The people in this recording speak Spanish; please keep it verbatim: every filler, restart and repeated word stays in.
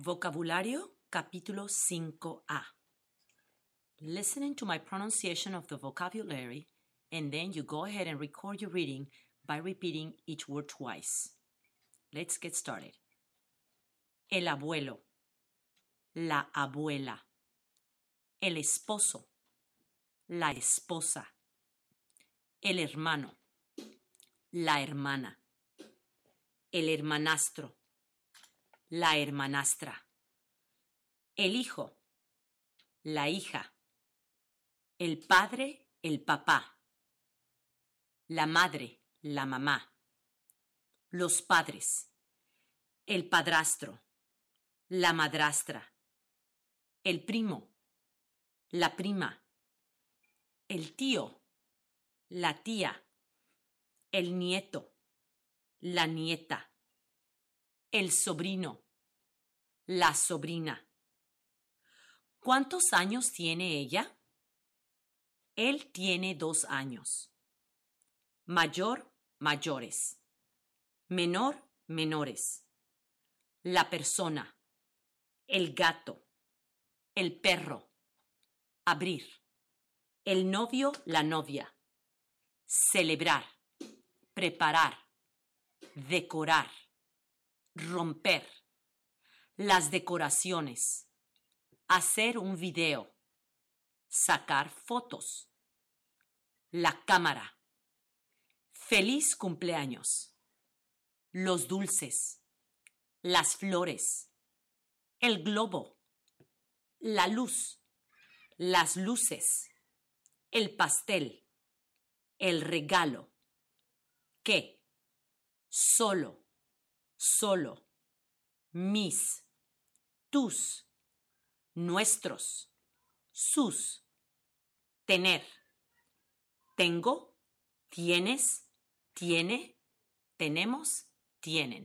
Vocabulario, capítulo cinco A. Listening to my pronunciation of the vocabulary, and then you go ahead and record your reading by repeating each word twice. Let's get started. El abuelo, la abuela, el esposo, la esposa, el hermano, la hermana, el hermanastro, la hermanastra, el hijo, la hija, el padre, el papá, la madre, la mamá, los padres, el padrastro, la madrastra, el primo, la prima, el tío, la tía, el nieto, la nieta, el sobrino, la sobrina. ¿Cuántos años tiene ella? Él tiene dos años. Mayor, mayores. Menor, menores. La persona, el gato, el perro. Abrir. El novio, la novia. Celebrar, preparar, decorar, romper. Las decoraciones. Hacer un video. Sacar fotos. La cámara. Feliz cumpleaños. Los dulces. Las flores. El globo. La luz. Las luces. El pastel. El regalo. ¿Qué? Solo. Solo. Mis. Tus. Nuestros. Sus. Tener. Tengo. Tienes. Tiene. Tenemos. Tienen.